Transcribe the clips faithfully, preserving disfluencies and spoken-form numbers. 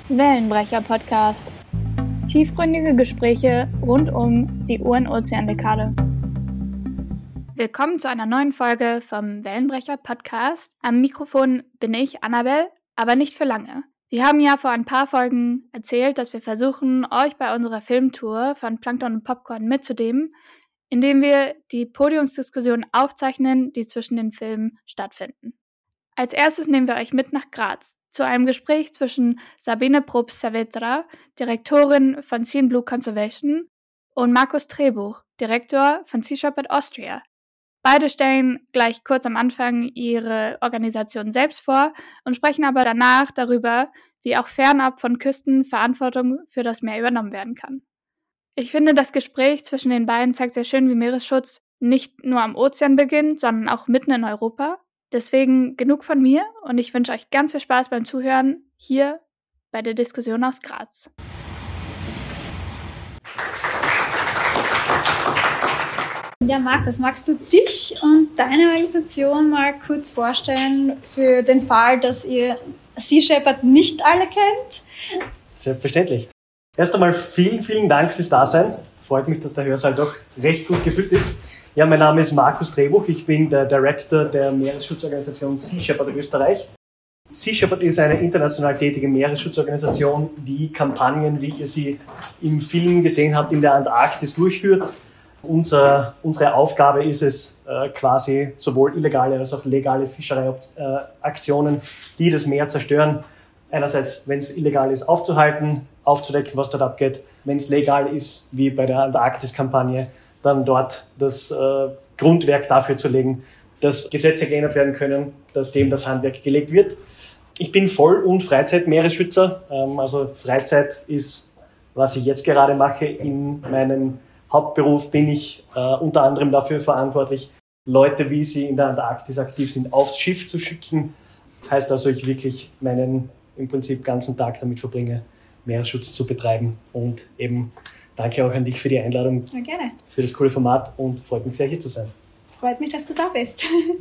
Wellenbrecher-Podcast. Tiefgründige Gespräche rund um die U N-Ozeandekade. Willkommen zu einer neuen Folge vom Wellenbrecher-Podcast. Am Mikrofon bin ich, Annabelle, aber nicht für lange. Wir haben ja vor ein paar Folgen erzählt, dass wir versuchen, euch bei unserer Filmtour von Plankton und Popcorn mitzunehmen, indem wir die Podiumsdiskussionen aufzeichnen, die zwischen den Filmen stattfinden. Als erstes nehmen wir euch mit nach Graz, zu einem Gespräch zwischen Sabine Probst-Saavedra, Direktorin von Sea and Blue Conservation, und Markus Treboch, Direktor von Sea Shepherd Austria. Beide stellen gleich kurz am Anfang ihre Organisation selbst vor und sprechen aber danach darüber, wie auch fernab von Küsten Verantwortung für das Meer übernommen werden kann. Ich finde, das Gespräch zwischen den beiden zeigt sehr schön, wie Meeresschutz nicht nur am Ozean beginnt, sondern auch mitten in Europa. Deswegen genug von mir und ich wünsche euch ganz viel Spaß beim Zuhören hier bei der Diskussion aus Graz. Ja, Markus, magst du dich und deine Organisation mal kurz vorstellen für den Fall, dass ihr Sea Shepherd nicht alle kennt? Selbstverständlich. Erst einmal vielen, vielen Dank fürs Dasein. Freut mich, dass der Hörsaal doch recht gut gefüllt ist. Ja, mein Name ist Markus Treboch. Ich bin der Director der Meeresschutzorganisation Sea Shepherd Österreich. Sea Shepherd ist eine international tätige Meeresschutzorganisation, die Kampagnen, wie ihr sie im Film gesehen habt, in der Antarktis durchführt. Unser, unsere Aufgabe ist es, äh, quasi sowohl illegale als auch legale Fischereiaktionen, die das Meer zerstören, einerseits, wenn es illegal ist, aufzuhalten, aufzudecken, was dort abgeht. Wenn es legal ist, wie bei der Antarktis-Kampagne, dann dort das äh, Grundwerk dafür zu legen, dass Gesetze geändert werden können, dass dem das Handwerk gelegt wird. Ich bin Voll- und Freizeit-Meeresschützer. Ähm, also Freizeit ist, was ich jetzt gerade mache. In meinem Hauptberuf bin ich äh, unter anderem dafür verantwortlich, Leute, wie sie in der Antarktis aktiv sind, aufs Schiff zu schicken. Heißt also, ich wirklich meinen im Prinzip ganzen Tag damit verbringe, Meeresschutz zu betreiben. Und eben danke auch an dich für die Einladung, ja, gerne. Für das coole Format und freut mich sehr, hier zu sein. Freut mich, dass du da bist.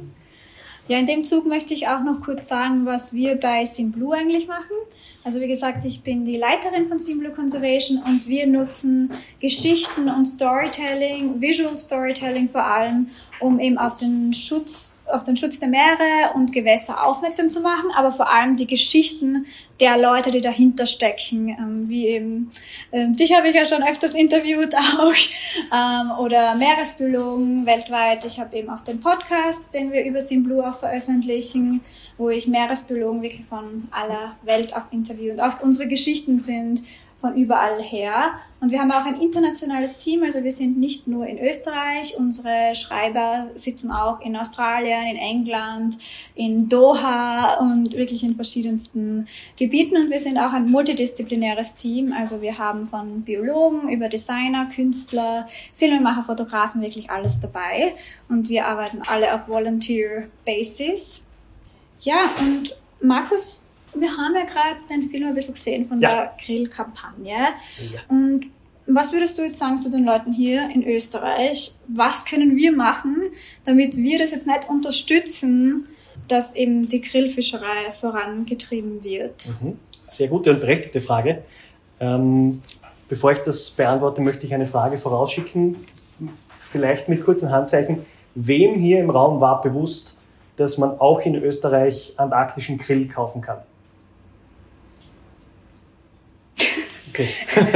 Ja, in dem Zug möchte ich auch noch kurz sagen, was wir bei Sea and Blue eigentlich machen. Also wie gesagt, ich bin die Leiterin von Sea and Blue Conservation und wir nutzen Geschichten und Storytelling, Visual Storytelling vor allem, um eben auf den Schutz, auf den Schutz der Meere und Gewässer aufmerksam zu machen, aber vor allem die Geschichten der Leute, die dahinter stecken, ähm, wie eben, ähm, dich habe ich ja schon öfters interviewt auch, ähm, oder Meeresbiologen weltweit. Ich habe eben auch den Podcast, den wir über Sea and Blue auch veröffentlichen, wo ich Meeresbiologen wirklich von aller Welt auch interviewe und auch unsere Geschichten sind von überall her. Und wir haben auch ein internationales Team, also wir sind nicht nur in Österreich, unsere Schreiber sitzen auch in Australien, in England, in Doha und wirklich in verschiedensten Gebieten. Und wir sind auch ein multidisziplinäres Team, also wir haben von Biologen über Designer, Künstler, Filmemacher, Fotografen, wirklich alles dabei. Und wir arbeiten alle auf Volunteer Basis. Ja, und Markus, wir haben ja gerade den Film ein bisschen gesehen von ja. der Grillkampagne. Ja. Und was würdest du jetzt sagen zu den Leuten hier in Österreich? Was können wir machen, damit wir das jetzt nicht unterstützen, dass eben die Grillfischerei vorangetrieben wird? Mhm. Sehr gute und berechtigte Frage. Ähm, bevor ich das beantworte, möchte ich eine Frage vorausschicken. Vielleicht mit kurzen Handzeichen. Wem hier im Raum war bewusst, dass man auch in Österreich antarktischen Grill kaufen kann? Okay.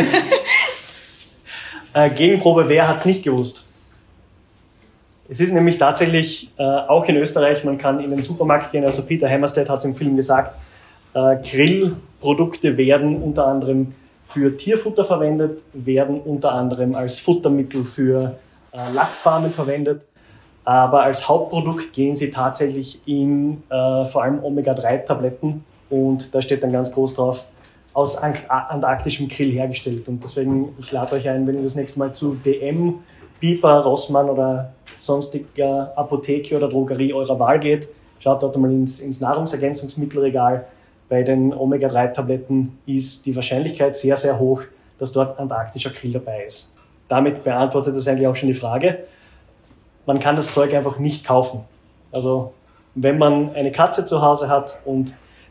äh, Gegenprobe, wer hat es nicht gewusst? Es ist nämlich tatsächlich äh, auch in Österreich, man kann in den Supermarkt gehen, also Peter Hammerstedt hat es im Film gesagt, äh, Grillprodukte werden unter anderem für Tierfutter verwendet, werden unter anderem als Futtermittel für äh, Lachsfarmen verwendet, aber als Hauptprodukt gehen sie tatsächlich in äh, vor allem Omega drei Tabletten und da steht dann ganz groß drauf, aus antarktischem Grill hergestellt. Und deswegen, ich lade euch ein, wenn ihr das nächste Mal zu D M, Biber, Rossmann oder sonstiger Apotheke oder Drogerie eurer Wahl geht, schaut dort einmal ins, ins Nahrungsergänzungsmittelregal. Bei den Omega drei Tabletten ist die Wahrscheinlichkeit sehr, sehr hoch, dass dort antarktischer Grill dabei ist. Damit beantwortet das eigentlich auch schon die Frage. Man kann das Zeug einfach nicht kaufen. Also wenn man eine Katze zu Hause hat und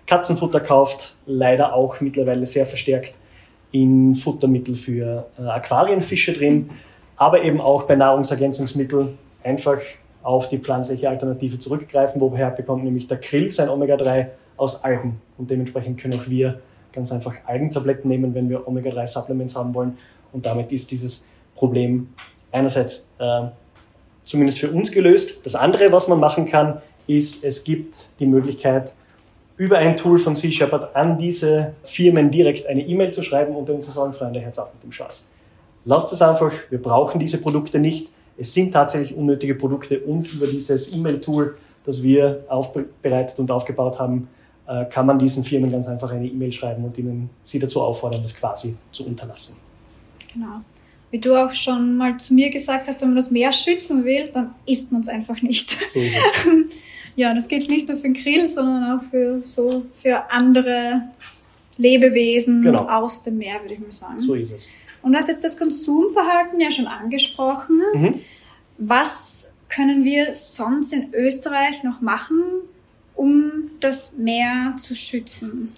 Katzenfutter kauft, leider auch mittlerweile sehr verstärkt in Futtermittel für äh, Aquarienfische drin, aber eben auch bei Nahrungsergänzungsmitteln einfach auf die pflanzliche Alternative zurückgreifen, woher bekommt nämlich der Krill sein Omega drei aus Algen. Und dementsprechend können auch wir ganz einfach Algentabletten nehmen, wenn wir Omega drei Supplements haben wollen. Und damit ist dieses Problem einerseits äh, zumindest für uns gelöst. Das andere, was man machen kann, ist, es gibt die Möglichkeit, über ein Tool von Sea Shepherd an diese Firmen direkt eine E-Mail zu schreiben und dann zu sagen, Freunde, Herz auf mit dem Schatz. Lasst es einfach, wir brauchen diese Produkte nicht. Es sind tatsächlich unnötige Produkte und über dieses E-Mail-Tool, das wir aufbereitet und aufgebaut haben, kann man diesen Firmen ganz einfach eine E-Mail schreiben und ihnen sie dazu auffordern, das quasi zu unterlassen. Genau. Wie du auch schon mal zu mir gesagt hast, wenn man das Meer schützen will, dann isst man es einfach nicht. So ist es. Ja, das gilt nicht nur für den Krill, sondern auch für, so, für andere Lebewesen genau. aus dem Meer, würde ich mal sagen. So ist es. Und du hast jetzt das Konsumverhalten ja schon angesprochen. Mhm. Was können wir sonst in Österreich noch machen, um das Meer zu schützen?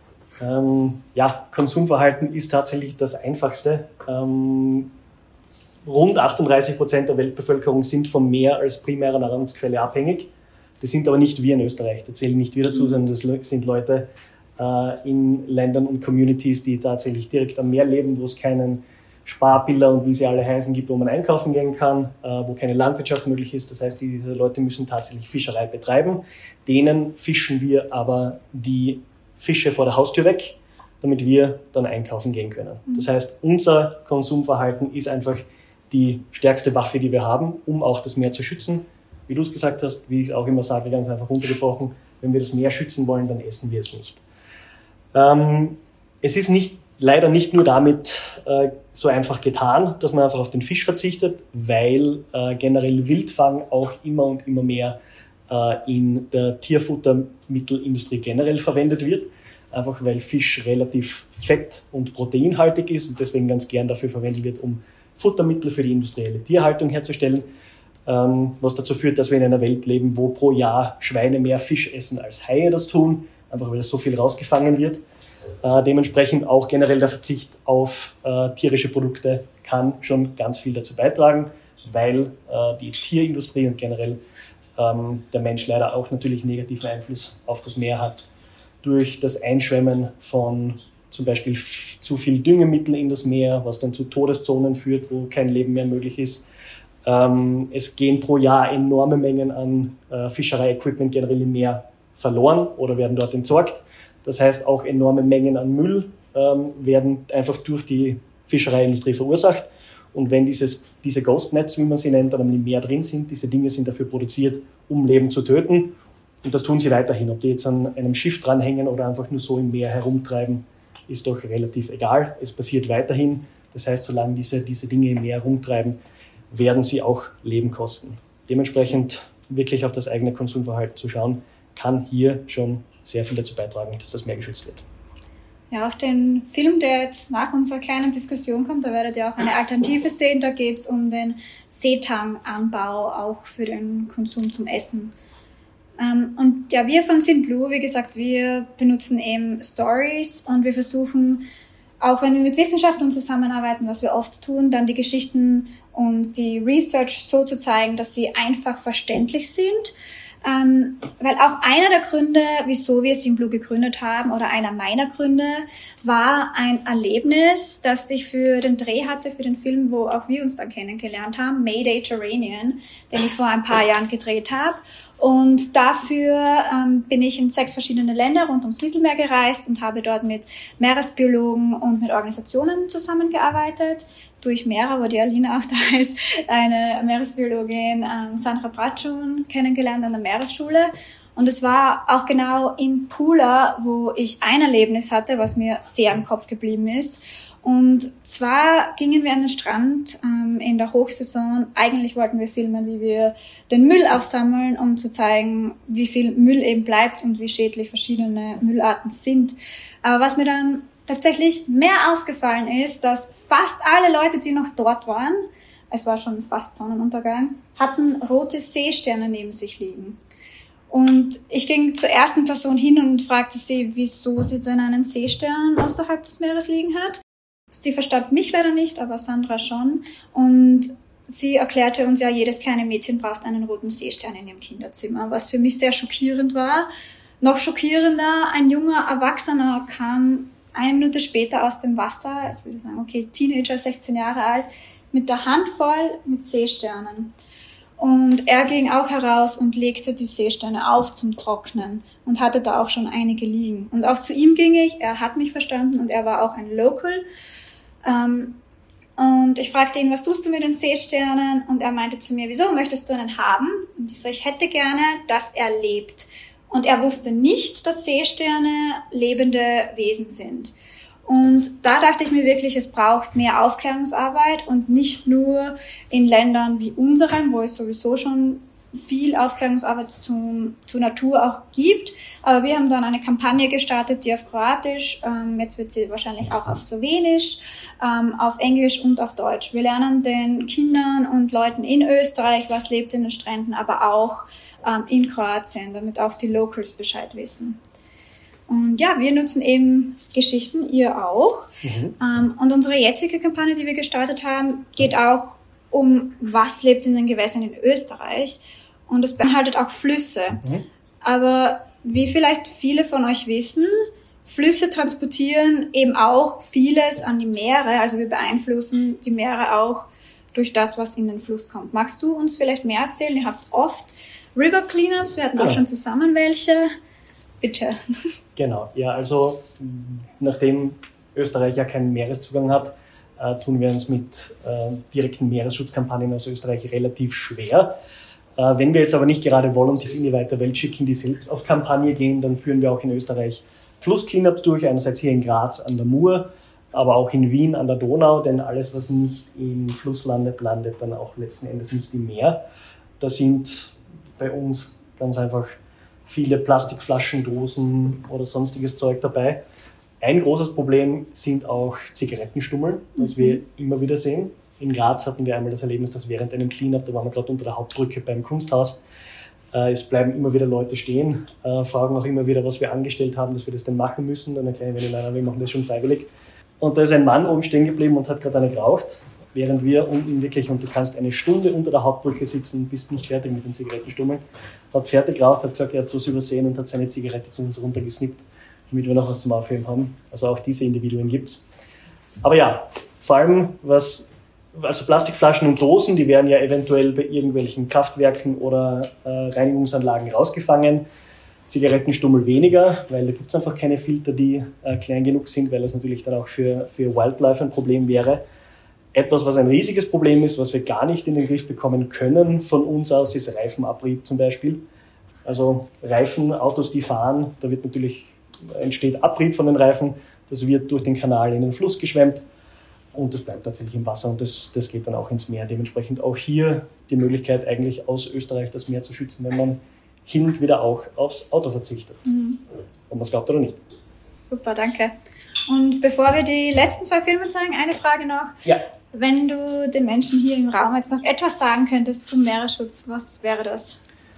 Ähm, ja, Konsumverhalten ist tatsächlich das Einfachste. Ähm, rund achtunddreißig Prozent der Weltbevölkerung sind vom Meer als primäre Nahrungsquelle abhängig. Das sind aber nicht wir in Österreich, da zählen nicht wir dazu, mhm. sondern das sind Leute äh, in Ländern und Communities, die tatsächlich direkt am Meer leben, wo es keinen Sparpiller und wie sie alle heißen gibt, wo man einkaufen gehen kann, äh, wo keine Landwirtschaft möglich ist. Das heißt, diese Leute müssen tatsächlich Fischerei betreiben. Denen fischen wir aber die Fische vor der Haustür weg, damit wir dann einkaufen gehen können. Mhm. Das heißt, unser Konsumverhalten ist einfach die stärkste Waffe, die wir haben, um auch das Meer zu schützen. Wie du es gesagt hast, wie ich auch immer sage, ganz einfach runtergebrochen, wenn wir das Meer schützen wollen, dann essen wir es nicht. Ähm, es ist nicht, leider nicht nur damit äh, so einfach getan, dass man einfach auf den Fisch verzichtet, weil äh, generell Wildfang auch immer und immer mehr äh, in der Tierfuttermittelindustrie generell verwendet wird. Einfach weil Fisch relativ fett- und proteinhaltig ist und deswegen ganz gern dafür verwendet wird, um Futtermittel für die industrielle Tierhaltung herzustellen. Ähm, was dazu führt, dass wir in einer Welt leben, wo pro Jahr Schweine mehr Fisch essen als Haie das tun, einfach weil so viel rausgefangen wird. Äh, dementsprechend auch generell der Verzicht auf äh, tierische Produkte kann schon ganz viel dazu beitragen, weil äh, die Tierindustrie und generell ähm, der Mensch leider auch natürlich negativen Einfluss auf das Meer hat. Durch das Einschwemmen von zum Beispiel f- zu viel Düngemittel in das Meer, was dann zu Todeszonen führt, wo kein Leben mehr möglich ist. Ähm, es gehen pro Jahr enorme Mengen an äh, Fischerei-Equipment generell im Meer verloren oder werden dort entsorgt. Das heißt, auch enorme Mengen an Müll ähm, werden einfach durch die Fischereiindustrie verursacht. Und wenn dieses, diese Ghost Nets, wie man sie nennt, dann im Meer drin sind, diese Dinge sind dafür produziert, um Leben zu töten. Und das tun sie weiterhin. Ob die jetzt an einem Schiff dranhängen oder einfach nur so im Meer herumtreiben, ist doch relativ egal. Es passiert weiterhin. Das heißt, solange diese, diese Dinge im Meer herumtreiben, werden sie auch Leben kosten. Dementsprechend wirklich auf das eigene Konsumverhalten zu schauen, kann hier schon sehr viel dazu beitragen, dass das Meer geschützt wird. Ja, auch den Film, der jetzt nach unserer kleinen Diskussion kommt, da werdet ihr auch eine Alternative sehen. Da geht es um den Seetang-Anbau, auch für den Konsum zum Essen. Ähm, und ja, wir von SynBlue, wie gesagt, wir benutzen eben Stories und wir versuchen, auch wenn wir mit Wissenschaftlern zusammenarbeiten, was wir oft tun, dann die Geschichten und die Research so zu zeigen, dass sie einfach verständlich sind. Ähm, weil auch einer der Gründe, wieso wir SynBlue gegründet haben, oder einer meiner Gründe, war ein Erlebnis, das ich für den Dreh hatte, für den Film, wo auch wir uns dann kennengelernt haben, Mayday Terranian, den ich vor ein paar Jahren gedreht habe. Und dafür ähm, bin ich in sechs verschiedene Länder rund ums Mittelmeer gereist und habe dort mit Meeresbiologen und mit Organisationen zusammengearbeitet. Durch Meera, wo die Alina auch da ist, eine Meeresbiologin, ähm, Sandra Bratschun, kennengelernt an der Meeresschule. Und es war auch genau in Pula, wo ich ein Erlebnis hatte, was mir sehr im Kopf geblieben ist. Und zwar gingen wir an den Strand ähm, in der Hochsaison. Eigentlich wollten wir filmen, wie wir den Müll aufsammeln, um zu zeigen, wie viel Müll eben bleibt und wie schädlich verschiedene Müllarten sind. Aber was mir dann tatsächlich mehr aufgefallen ist, dass fast alle Leute, die noch dort waren, es war schon fast Sonnenuntergang, hatten rote Seesterne neben sich liegen. Und ich ging zur ersten Person hin und fragte sie, wieso sie denn einen Seestern außerhalb des Meeres liegen hat. Sie verstand mich leider nicht, aber Sandra schon. Und sie erklärte uns ja, jedes kleine Mädchen braucht einen roten Seestern in ihrem Kinderzimmer, was für mich sehr schockierend war. Noch schockierender, ein junger Erwachsener kam eine Minute später aus dem Wasser, ich würde sagen, okay, Teenager, sechzehn Jahre alt, mit der Hand voll mit Seesternen. Und er ging auch heraus und legte die Seesterne auf zum Trocknen und hatte da auch schon einige liegen. Und auch zu ihm ging ich, er hat mich verstanden und er war auch ein Local. Ähm, und ich fragte ihn, was tust du mit den Seesternen? Und er meinte zu mir, wieso möchtest du einen haben? Und ich so, ich hätte gerne, dass er lebt. Und er wusste nicht, dass Seesterne lebende Wesen sind. Und da dachte ich mir wirklich, es braucht mehr Aufklärungsarbeit und nicht nur in Ländern wie unserem, wo es sowieso schon viel Aufklärungsarbeit zum, zur Natur auch gibt. Aber wir haben dann eine Kampagne gestartet, die auf Kroatisch, ähm, jetzt wird sie wahrscheinlich auch auf Slowenisch, ähm, auf Englisch und auf Deutsch. Wir lernen den Kindern und Leuten in Österreich, was lebt in den Stränden, aber auch ähm, in Kroatien, damit auch die Locals Bescheid wissen. Und ja, wir nutzen eben Geschichten, ihr auch. Mhm. Ähm, und unsere jetzige Kampagne, die wir gestartet haben, geht auch um, was lebt in den Gewässern in Österreich. Und es beinhaltet auch Flüsse. Mhm. Aber wie vielleicht viele von euch wissen, Flüsse transportieren eben auch vieles an die Meere. Also wir beeinflussen die Meere auch durch das, was in den Fluss kommt. Magst du uns vielleicht mehr erzählen? Ihr habt oft River Cleanups, wir hatten genau. auch schon zusammen welche. Bitte. Genau, ja, also nachdem Österreich ja keinen Meereszugang hat, äh, tun wir uns mit äh, direkten Meeresschutzkampagnen aus Österreich relativ schwer. Äh, wenn wir jetzt aber nicht gerade Volunteers in die weite Welt schicken, die selbst auf Kampagne gehen, dann führen wir auch in Österreich Fluss-Cleanups durch, einerseits hier in Graz an der Mur, aber auch in Wien an der Donau, denn alles, was nicht im Fluss landet, landet dann auch letzten Endes nicht im Meer. Da sind bei uns ganz einfach viele Plastikflaschen, Dosen oder sonstiges Zeug dabei. Ein großes Problem sind auch Zigarettenstummel, das mhm. wir immer wieder sehen. In Graz hatten wir einmal das Erlebnis, dass während einem Cleanup, da waren wir gerade unter der Hauptbrücke beim Kunsthaus, äh, es bleiben immer wieder Leute stehen, äh, fragen auch immer wieder, was wir angestellt haben, dass wir das denn machen müssen. Dann erklären wir, nein, wir machen das schon freiwillig. Und da ist ein Mann oben stehen geblieben und hat gerade eine geraucht, während wir unten wirklich, und du kannst eine Stunde unter der Hauptbrücke sitzen, bist nicht fertig mit den Zigarettenstummeln, hat fertig geraucht, hat gesagt, er hat so übersehen und hat seine Zigarette zu uns runtergesnippt, damit wir noch was zum Aufheben haben. Also auch diese Individuen gibt's. Aber ja, vor allem was, also Plastikflaschen und Dosen, die werden ja eventuell bei irgendwelchen Kraftwerken oder äh, Reinigungsanlagen rausgefangen. Zigarettenstummel weniger, weil da gibt's einfach keine Filter, die äh, klein genug sind, weil das natürlich dann auch für, für Wildlife ein Problem wäre. Etwas, was ein riesiges Problem ist, was wir gar nicht in den Griff bekommen können von uns aus, ist Reifenabrieb zum Beispiel. Also Reifen, Autos, die fahren, da wird natürlich, entsteht Abrieb von den Reifen, das wird durch den Kanal in den Fluss geschwemmt und das bleibt tatsächlich im Wasser und das, das geht dann auch ins Meer. Dementsprechend auch hier die Möglichkeit, eigentlich aus Österreich das Meer zu schützen, wenn man hin und wieder auch aufs Auto verzichtet. Mhm. Ob man es glaubt oder nicht. Super, danke. Und bevor wir die letzten zwei Filme zeigen, eine Frage noch. Ja. Wenn du den Menschen hier im Raum jetzt noch etwas sagen könntest zum Meeresschutz, was wäre das?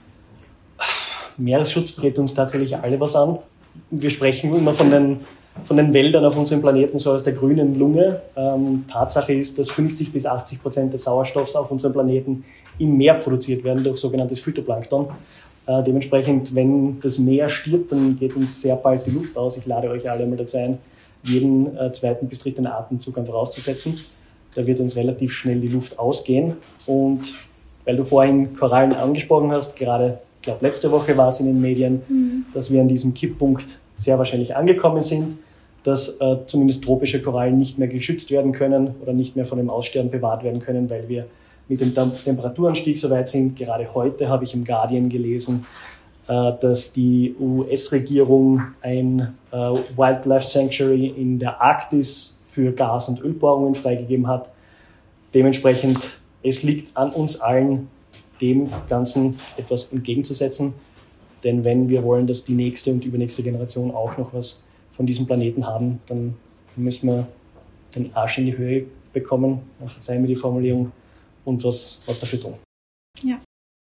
Meeresschutz geht uns tatsächlich alle was an. Wir sprechen immer von den, von den Wäldern auf unserem Planeten so aus der grünen Lunge. Ähm, Tatsache ist, dass fünfzig bis achtzig Prozent des Sauerstoffs auf unserem Planeten im Meer produziert werden durch sogenanntes Phytoplankton. Äh, dementsprechend, wenn das Meer stirbt, dann geht uns sehr bald die Luft aus. Ich lade euch alle einmal dazu ein, jeden äh, zweiten bis dritten Atemzug einfach auszusetzen. Da wird uns relativ schnell die Luft ausgehen. Und weil du vorhin Korallen angesprochen hast, gerade, ich glaube, letzte Woche war es in den Medien, mhm. dass wir an diesem Kipppunkt sehr wahrscheinlich angekommen sind, dass äh, zumindest tropische Korallen nicht mehr geschützt werden können oder nicht mehr von dem Aussterben bewahrt werden können, weil wir mit dem Temperaturanstieg so weit sind. Gerade heute habe ich im Guardian gelesen, äh, dass die U S-Regierung ein äh, Wildlife Sanctuary in der Arktis für Gas- und Ölbohrungen freigegeben hat. Dementsprechend, es liegt an uns allen, dem Ganzen etwas entgegenzusetzen. Denn wenn wir wollen, dass die nächste und übernächste Generation auch noch was von diesem Planeten haben, dann müssen wir den Arsch in die Höhe bekommen, verzeihen mir die Formulierung, und was, was dafür tun. Ja.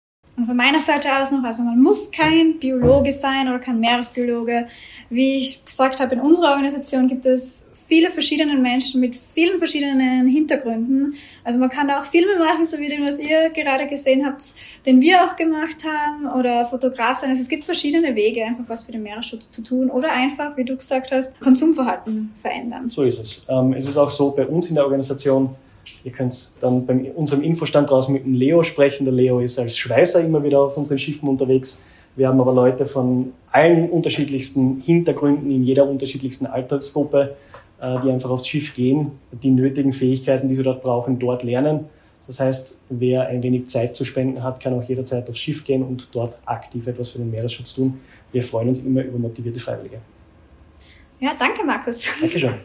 Und von meiner Seite aus noch, also man muss kein Biologe sein oder kein Meeresbiologe. Wie ich gesagt habe, in unserer Organisation gibt es viele verschiedene Menschen mit vielen verschiedenen Hintergründen. Also man kann auch Filme machen, so wie den, was ihr gerade gesehen habt, den wir auch gemacht haben, oder Fotograf sein. Also es gibt verschiedene Wege, einfach was für den Meeresschutz zu tun oder einfach, wie du gesagt hast, Konsumverhalten verändern. So ist es. Ähm, es ist auch so bei uns in der Organisation, ihr könnt dann bei unserem Infostand draußen mit dem Leo sprechen. Der Leo ist als Schweißer immer wieder auf unseren Schiffen unterwegs. Wir haben aber Leute von allen unterschiedlichsten Hintergründen, in jeder unterschiedlichsten Altersgruppe, die einfach aufs Schiff gehen, die nötigen Fähigkeiten, die sie dort brauchen, dort lernen. Das heißt, wer ein wenig Zeit zu spenden hat, kann auch jederzeit aufs Schiff gehen und dort aktiv etwas für den Meeresschutz tun. Wir freuen uns immer über motivierte Freiwillige. Ja, danke, Markus. Dankeschön.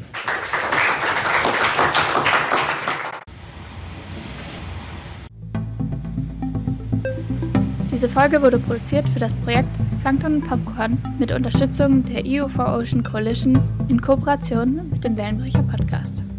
Diese Folge wurde produziert für das Projekt Plankton und Popcorn mit Unterstützung der E U for Ocean Coalition in Kooperation mit dem Wellenbrecher Podcast.